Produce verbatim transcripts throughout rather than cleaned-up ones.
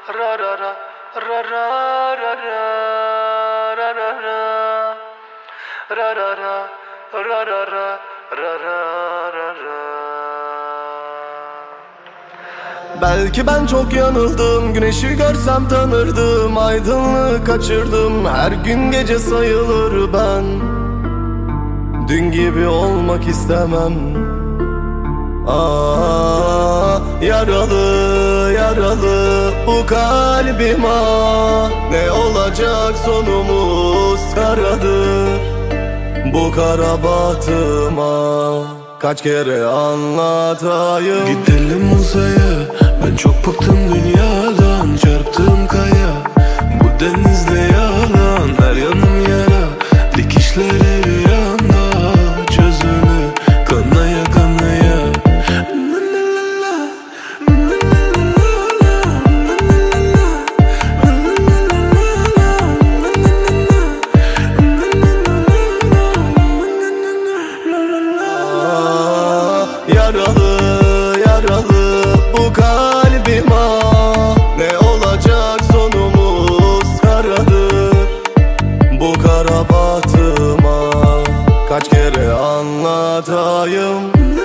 ra ra ra ra ra ra ra ra ra ra ra ra ra ra ra ra ra ra. Belki ben çok yanıldım, güneşi görsem tanırdım, aydınlığı kaçırdım, her gün gece sayılır ben. Dün gibi olmak istemem. Aa, yaralı yaralı bu kalbim, ah, ne olacak sonumuz karadır. Bu kara bahtıma kaç kere anlatayım. Gidelim uzaya, ben çok bıktım dünyadan. Çarptığım kaya, bu denizde yalan. Her yanım yara, dikişleri bir anda. Çözümü kanaya kanaya. Yaralı yaralı bu kalbim, ah, ne olacak sonumuz karadır. Bu kara bahtıma kaç kere anlatayım.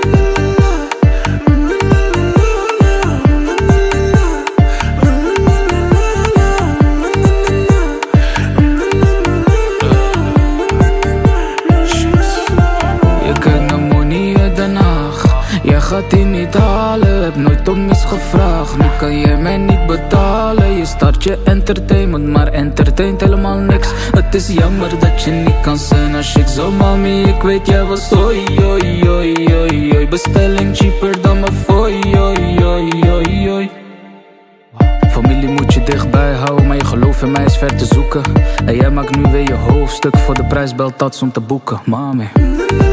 Jij gaat hier niet halen, heb nooit om iets gevraagd. Nu kan je mij niet betalen. Je start je entertainment, maar entertaint helemaal niks. Het is jammer dat je niet kan zijn als ik zo. Mami, ik weet jij was oi, oi, oi, oi, oi. Bestelling cheaper dan mijn fooi, oi, oi, oi, oi. Familie moet je dichtbij houden, maar je geloof in mij is ver te zoeken. En jij maakt nu weer je hoofdstuk, voor de prijs belt dat om te boeken, mami.